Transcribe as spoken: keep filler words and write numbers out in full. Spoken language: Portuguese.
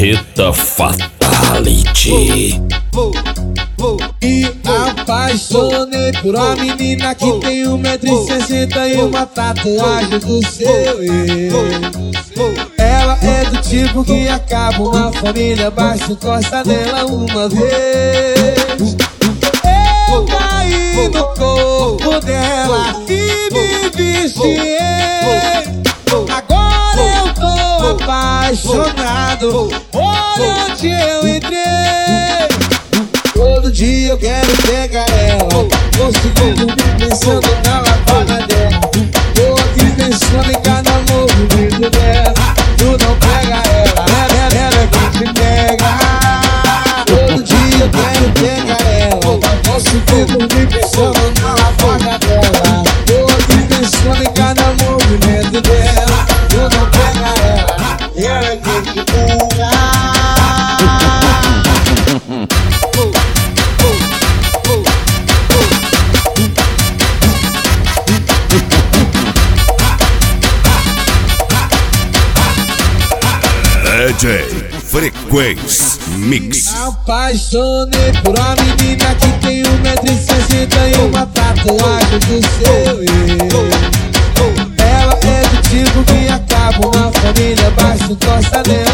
Rita Fatality. Me apaixonei por uma menina que tem um metro e sessenta e uma tatuagem do seu eu. Ela é do tipo que acaba uma família, basta encosta nela uma vez. Eu caí no corpo dela e me viciei. Agora eu tô apaixonado, olha onde eu entrei. Todo dia eu quero pegar ela, conseguindo me pensando na lavada dela. Tô aqui pensando em cada movimento dela. Tu não pega ela, ela, ela é quem te pega. Todo dia eu quero pegar ela, conseguindo me pensando na lavada dela. Tô aqui pensando em cada movimento dela. Tu não pega ela, ela é quem te pega. D J Frequência Mix. Apaixonei por uma menina que tem um metro e sessenta e uma tatuagem do seu eu. Ela é do tipo que acaba uma família, basta encosta nela